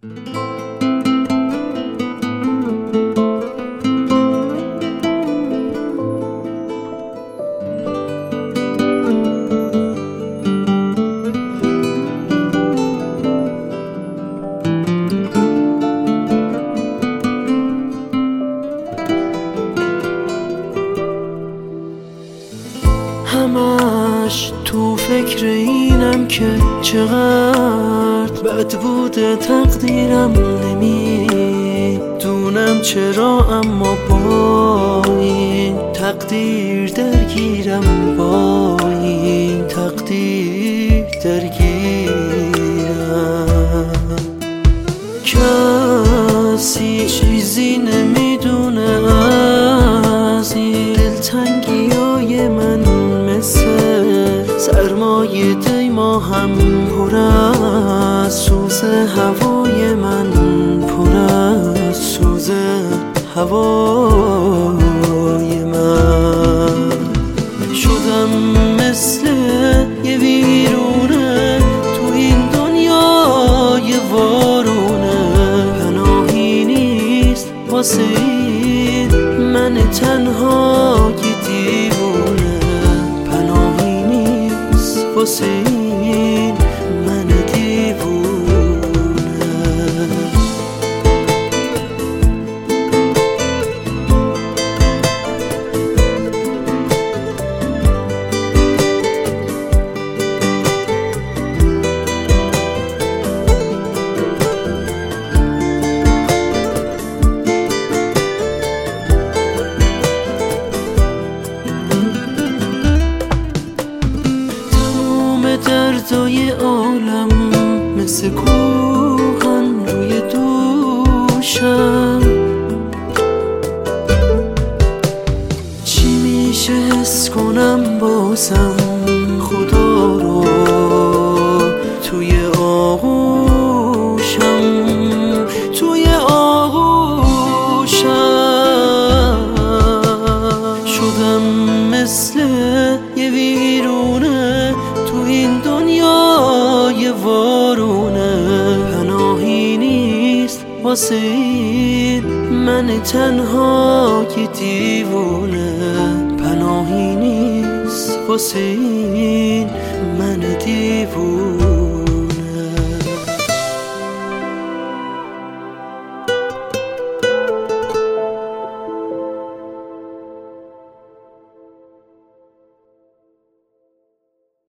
همش تو فکر اینم که چقدر بد بوده تقدیرم، نمیدونم چرا اما با این تقدیر درگیرم، با این تقدیر درگیرم. کسی چیزی نمیدونه از این دلتنگیای من، سرمایه دیما هم پر از سوز هوای من، پر از سوز هوای من. شدم مثل یه ویرونه تو این دنیای وارونه، پناهی نیست واسه این من تنهای دیوونه، واسه این من دیوونه. دردای عالم مثل کوهن روی دوشم، چی میشه حس کنم بازم خدا رو توی آغوشم، توی آغوشم. شدم مثل یه ویرونه تو این دنیای وارونه، پناهی نیست واسه این من تنهای دیوونه، پناهی نیست واسه این من دیوونه.